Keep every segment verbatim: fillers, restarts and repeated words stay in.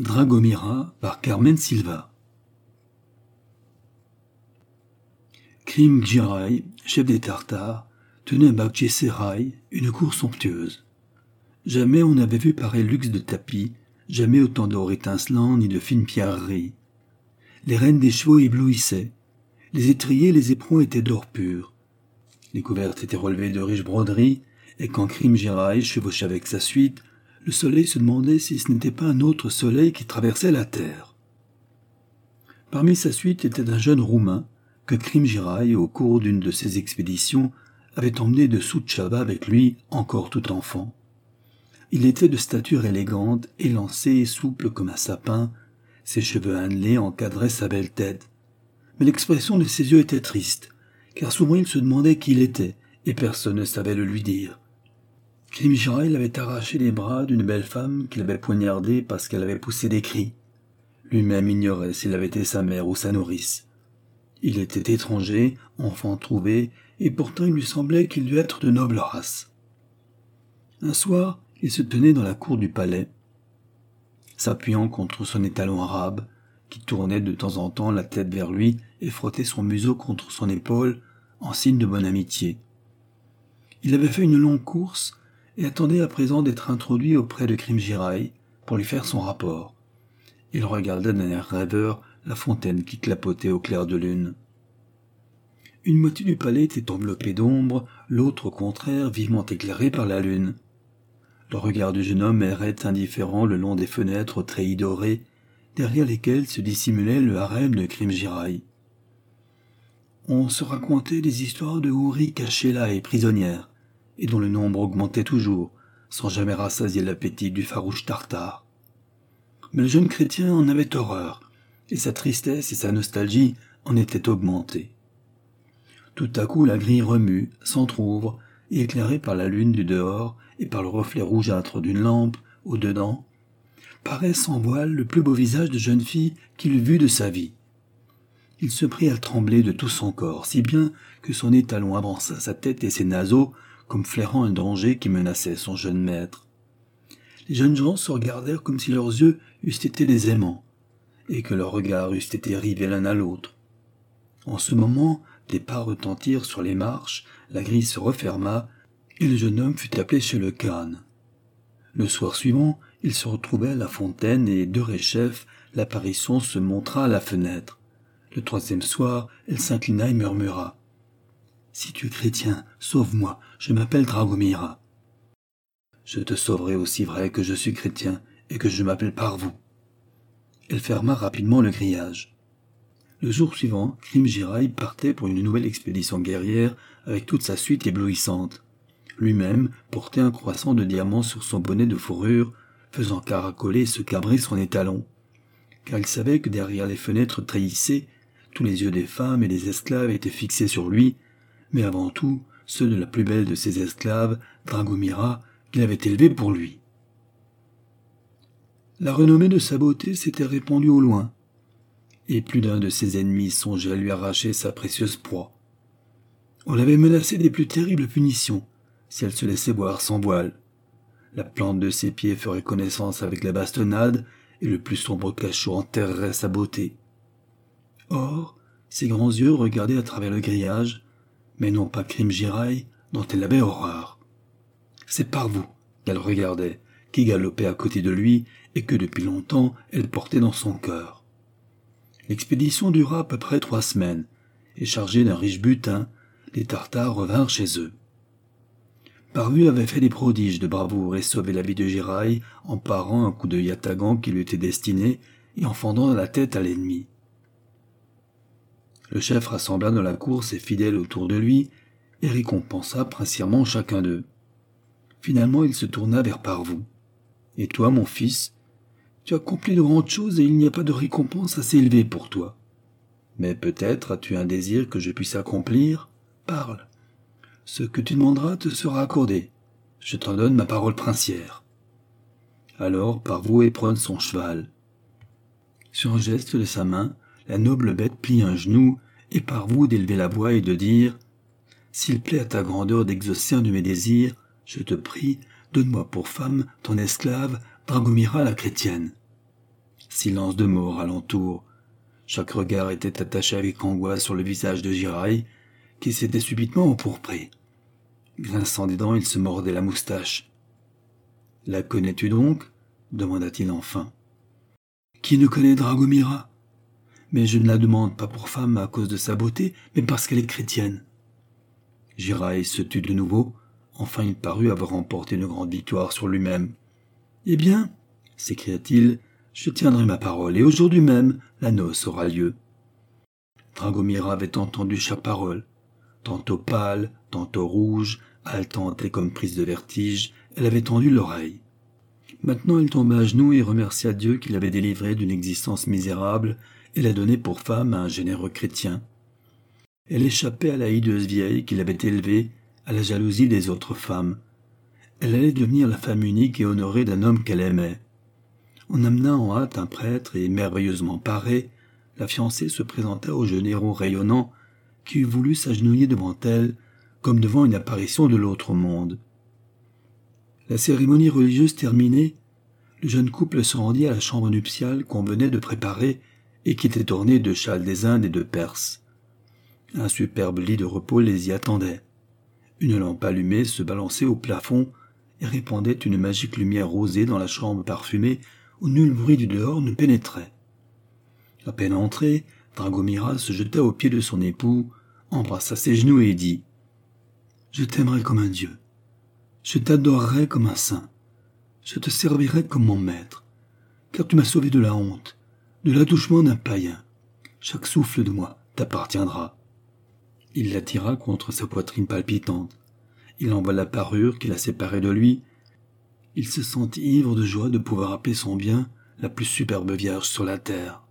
Dragomira par Carmen Silva. Krim-Giray, chef des Tartares, tenait à Baktchiserai une cour somptueuse. Jamais on n'avait vu pareil luxe de tapis, jamais autant d'or étincelant ni de fines pierreries. Les rênes des chevaux éblouissaient, les étriers et les éperons étaient d'or pur. Les couvertes étaient relevées de riches broderies, et quand Krim-Giray chevauchait avec sa suite, le soleil se demandait si ce n'était pas un autre soleil qui traversait la terre. Parmi sa suite était un jeune Roumain que Krim-Giray, au cours d'une de ses expéditions, avait emmené de Soutchava avec lui, encore tout enfant. Il était de stature élégante, élancé et souple comme un sapin, ses cheveux annelés encadraient sa belle tête. Mais l'expression de ses yeux était triste, car souvent il se demandait qui il était, et personne ne savait le lui dire. Krim-Giray avait arraché les bras d'une belle femme qu'il avait poignardée parce qu'elle avait poussé des cris. Lui-même ignorait s'il avait été sa mère ou sa nourrice. Il était étranger, enfant trouvé, et pourtant il lui semblait qu'il devait être de noble race. Un soir, il se tenait dans la cour du palais, s'appuyant contre son étalon arabe, qui tournait de temps en temps la tête vers lui et frottait son museau contre son épaule, en signe de bonne amitié. Il avait fait une longue course, et attendait à présent d'être introduit auprès de Krim-Giray pour lui faire son rapport. Il regardait d'un air rêveur la fontaine qui clapotait au clair de lune. Une moitié du palais était enveloppée d'ombre, l'autre au contraire vivement éclairée par la lune. Le regard du jeune homme errait indifférent le long des fenêtres aux treillis dorés, derrière lesquelles se dissimulait le harem de Krim-Giray. On se racontait des histoires de houris cachées là et prisonnières, et dont le nombre augmentait toujours, sans jamais rassasier l'appétit du farouche tartare. Mais le jeune chrétien en avait horreur, et sa tristesse et sa nostalgie en étaient augmentées. Tout à coup la grille remue, s'entr'ouvre, et éclairée par la lune du dehors et par le reflet rougeâtre d'une lampe au-dedans, paraît sans voile le plus beau visage de jeune fille qu'il eût vu de sa vie. Il se prit à trembler de tout son corps, si bien que son étalon avança sa tête et ses naseaux, comme flairant un danger qui menaçait son jeune maître. Les jeunes gens se regardèrent comme si leurs yeux eussent été des aimants, et que leurs regards eussent été rivés l'un à l'autre. En ce moment, des pas retentirent sur les marches, la grille se referma, et le jeune homme fut appelé chez le khan. Le soir suivant, il se retrouvait à la fontaine, et d'Ereshef, l'apparition se montra à la fenêtre. Le troisième soir, elle s'inclina et murmura « Si tu es chrétien, sauve-moi, je m'appelle Dragomira. »« Je te sauverai aussi vrai que je suis chrétien et que je m'appelle Parvou. » Elle ferma rapidement le grillage. Le jour suivant, Krim-Giray partait pour une nouvelle expédition guerrière avec toute sa suite éblouissante. Lui-même portait un croissant de diamants sur son bonnet de fourrure, faisant caracoler et se cabrer son étalon, car il savait que derrière les fenêtres trahissées, tous les yeux des femmes et des esclaves étaient fixés sur lui, mais avant tout ceux de la plus belle de ses esclaves, Dragomira, qu'il avait élevée pour lui. La renommée de sa beauté s'était répandue au loin, et plus d'un de ses ennemis songeait à lui arracher sa précieuse proie. On l'avait menacé des plus terribles punitions, si elle se laissait voir sans voile. La plante de ses pieds ferait connaissance avec la bastonnade, et le plus sombre cachot enterrerait sa beauté. Or, ses grands yeux regardaient à travers le grillage, mais non pas Krim-Giray, dont elle avait horreur. C'est Parvou qu'elle regardait, qui galopait à côté de lui et que depuis longtemps elle portait dans son cœur. L'expédition dura à peu près trois semaines, et chargée d'un riche butin, les Tartares revinrent chez eux. Parvou avait fait des prodiges de bravoure et sauvé la vie de Giray en parant un coup de yatagan qui lui était destiné et en fendant la tête à l'ennemi. Le chef rassembla dans la cour ses fidèles autour de lui et récompensa princièrement chacun d'eux. Finalement, il se tourna vers Parvou. « Et toi, mon fils, tu as accompli de grandes choses et il n'y a pas de récompense assez élevée pour toi. Mais peut-être as-tu un désir que je puisse accomplir ? Parle. Ce que tu demanderas te sera accordé. Je t'en donne ma parole princière. » Alors Parvou éprunte son cheval. Sur un geste de sa main, la noble bête plie un genou, et Parvou d'élever la voix et de dire « S'il plaît à ta grandeur d'exaucer un de mes désirs, je te prie, donne-moi pour femme ton esclave, Dragomira la chrétienne. » Silence de mort alentour. Chaque regard était attaché avec angoisse sur le visage de Jiraï, qui s'était subitement empourpré. Grinçant des dents, il se mordait la moustache. « La connais-tu donc ?» demanda-t-il enfin. « Qui ne connaît Dragomira ? Mais je ne la demande pas pour femme à cause de sa beauté, mais parce qu'elle est chrétienne. » Jiraï se tut de nouveau. Enfin il parut avoir remporté une grande victoire sur lui-même. « Eh bien, s'écria-t-il, je tiendrai ma parole, et aujourd'hui même, la noce aura lieu. » Dragomira avait entendu chaque parole. Tantôt pâle, tantôt rouge, haletante et comme prise de vertige, elle avait tendu l'oreille. Maintenant elle tomba à genoux et remercia Dieu qui l'avait délivrée d'une existence misérable et l'a donnée pour femme à un généreux chrétien. Elle échappait à la hideuse vieille qui l'avait élevée, à la jalousie des autres femmes. Elle allait devenir la femme unique et honorée d'un homme qu'elle aimait. On amena en hâte un prêtre et, merveilleusement parée, la fiancée se présenta au jeune héros rayonnant qui eût voulu s'agenouiller devant elle comme devant une apparition de l'autre monde. La cérémonie religieuse terminée, le jeune couple se rendit à la chambre nuptiale qu'on venait de préparer et qui était ornée de châles des Indes et de Perse. Un superbe lit de repos les y attendait. Une lampe allumée se balançait au plafond et répandait une magique lumière rosée dans la chambre parfumée où nul bruit du dehors ne pénétrait. À peine entré, Dragomira se jeta aux pieds de son époux, embrassa ses genoux et dit « Je t'aimerai comme un dieu. Je t'adorerai comme un saint. Je te servirai comme mon maître, car tu m'as sauvé de la honte, de l'attouchement d'un païen. Chaque souffle de moi t'appartiendra. » Il l'attira contre sa poitrine palpitante. Il envoya la parure qui la séparait de lui. Il se sentit ivre de joie de pouvoir appeler son bien la plus superbe vierge sur la terre.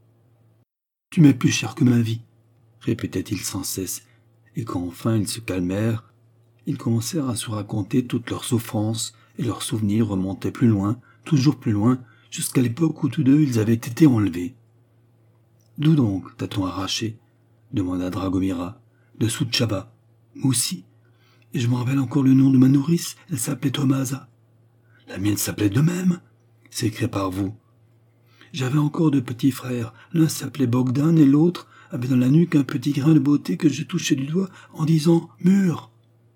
« Tu m'es plus cher que ma vie, » répétait-il sans cesse, et quand enfin ils se calmèrent, ils commencèrent à se raconter toutes leurs souffrances, et leurs souvenirs remontaient plus loin, toujours plus loin, jusqu'à l'époque où tous deux ils avaient été enlevés. « D'où donc t'a-t-on arraché ?» demanda Dragomira. « De Soutchava, moi aussi. Et je me rappelle encore le nom de ma nourrice, elle s'appelait Tomasa. »« La mienne s'appelait de même, » s'écria Parvou. « J'avais encore deux petits frères, l'un s'appelait Bogdan et l'autre avait dans la nuque un petit grain de beauté que je touchais du doigt en disant « mur ».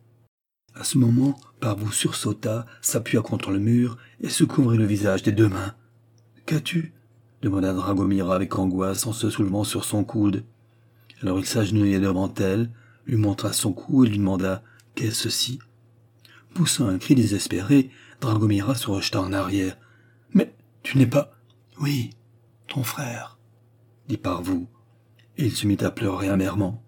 À ce moment, Parvou sursauta, s'appuya contre le mur et se couvrit le visage des deux mains. « Qu'as-tu » demanda Dragomira avec angoisse en se soulevant sur son coude. Alors il s'agenouilla devant elle, lui montra son cou et lui demanda « Qu'est-ce ceci ?» Poussant un cri désespéré, Dragomira se rejeta en arrière. « Mais tu n'es pas... »« Oui, ton frère, » dit Parvou, et il se mit à pleurer amèrement.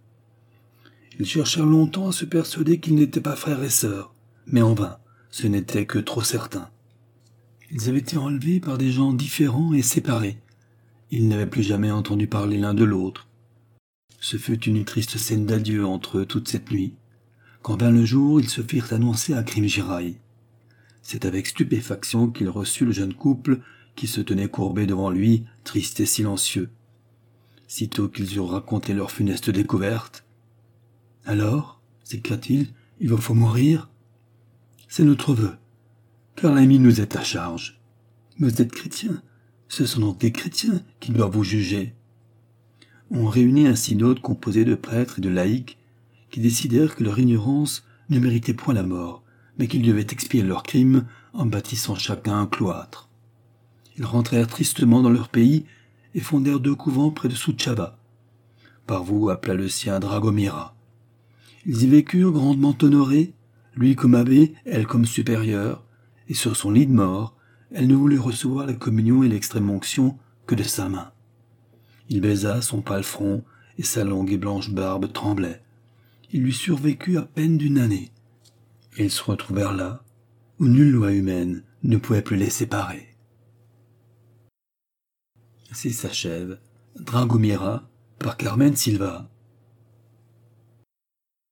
Ils cherchèrent longtemps à se persuader qu'ils n'étaient pas frères et sœurs, mais en vain, ce n'était que trop certain. Ils avaient été enlevés par des gens différents et séparés. Ils n'avaient plus jamais entendu parler l'un de l'autre. Ce fut une triste scène d'adieu entre eux toute cette nuit. Quand vint le jour, ils se firent annoncer à Krim-Jiraï. C'est avec stupéfaction qu'il reçut le jeune couple qui se tenait courbé devant lui, triste et silencieux. Sitôt qu'ils eurent raconté leur funeste découverte, « Alors, s'écria-t-il, il vous faut mourir ? C'est notre vœu, car l'ami nous est à charge. Vous êtes chrétiens, ce sont donc des chrétiens qui doivent vous juger. » On réunit un synode composé de prêtres et de laïcs qui décidèrent que leur ignorance ne méritait point la mort, mais qu'ils devaient expier leurs crimes en bâtissant chacun un cloître. Ils rentrèrent tristement dans leur pays et fondèrent deux couvents près de Soutchava. Parvou appela le sien Dragomira. Ils y vécurent grandement honorés, lui comme abbé, elle comme supérieure, et sur son lit de mort, elle ne voulut recevoir la communion et l'extrême-onction que de sa main. Il baisa son pâle front, et sa longue et blanche barbe tremblait. Il lui survécut à peine d'une année. Et ils se retrouvèrent là, où nulle loi humaine ne pouvait plus les séparer. Ainsi s'achève Dragomira par Carmen Silva.